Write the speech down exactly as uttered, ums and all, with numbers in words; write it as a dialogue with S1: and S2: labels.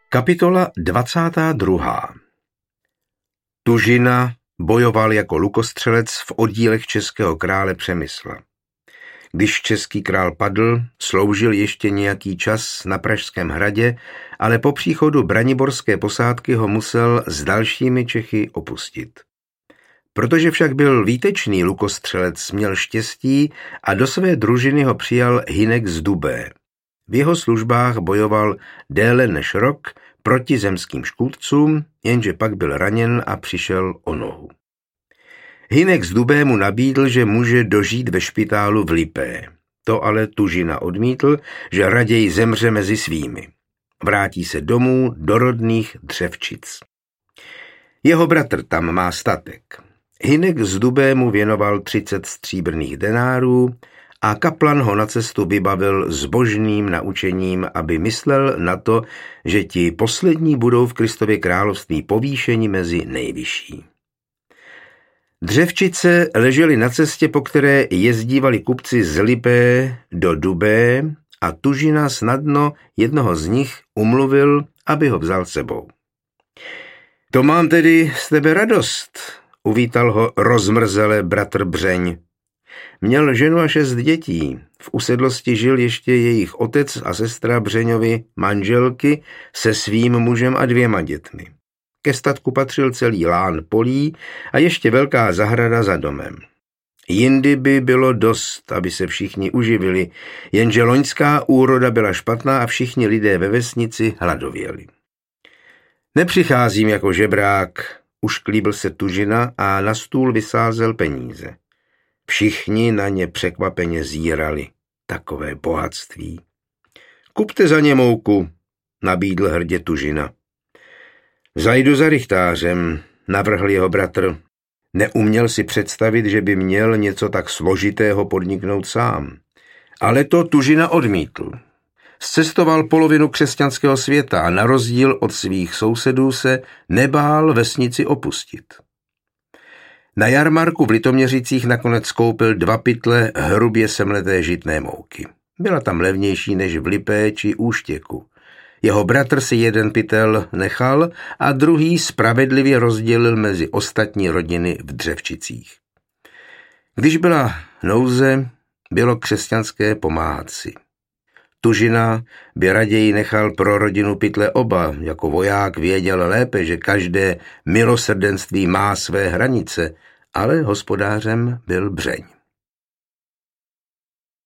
S1: Kapitola dvacátá druhá. Tužina bojoval jako lukostřelec v oddílech českého krále Přemysla. Když český král padl, sloužil ještě nějaký čas na Pražském hradě, ale po příchodu braniborské posádky ho musel s dalšími Čechy opustit. Protože však byl výtečný lukostřelec, měl štěstí a do své družiny ho přijal Hynek z Dubé. V jeho službách bojoval déle než rok proti zemským škůdcům, jenže pak byl raněn a přišel o nohu. Hynek z Dubé mu nabídl, že může dožít ve špitálu v Lipé. To ale Tužina odmítl, že raději zemře mezi svými. Vrátí se domů do rodných Dřevčic. Jeho bratr tam má statek. Hynek z Dubé mu věnoval třicet stříbrných denárů a kaplan ho na cestu vybavil zbožným naučením, aby myslel na to, že ti poslední budou v Kristově království povýšeni mezi nejvyšší. Dřevčice ležely na cestě, po které jezdívali kupci z Lipé do Dubé a Tužina snadno jednoho z nich umluvil, aby ho vzal sebou. To mám tedy z tebe radost, uvítal ho rozmrzele bratr Břeň. Měl ženu a šest dětí. V usedlosti žil ještě jejich otec a sestra Břeňovi manželky se svým mužem a dvěma dětmi. Ke statku patřil celý lán polí a ještě velká zahrada za domem. Jindy by bylo dost, aby se všichni uživili, jenže loňská úroda byla špatná a všichni lidé ve vesnici hladověli. Nepřicházím jako žebrák, ušklíbil se Tužina a na stůl vysázel peníze. Všichni na ně překvapeně zírali. Takové bohatství. Kupte za ně mouku, nabídl hrdě Tužina. Zajdu za rychtářem, navrhl jeho bratr. Neuměl si představit, že by měl něco tak složitého podniknout sám. Ale to Tužina odmítl. Zcestoval polovinu křesťanského světa a na rozdíl od svých sousedů se nebál vesnici opustit. Na jarmarku v Litoměřicích nakonec koupil dva pytle hrubě semleté žitné mouky. Byla tam levnější než v Lipé či Úštěku. Jeho bratr si jeden pytel nechal a druhý spravedlivě rozdělil mezi ostatní rodiny v Dřevčicích. Když byla nouze, bylo křesťanské pomáhat si. Tužina by raději nechal pro rodinu pytle oba, jako voják věděl lépe, že každé milosrdenství má své hranice, ale hospodářem byl Břeň.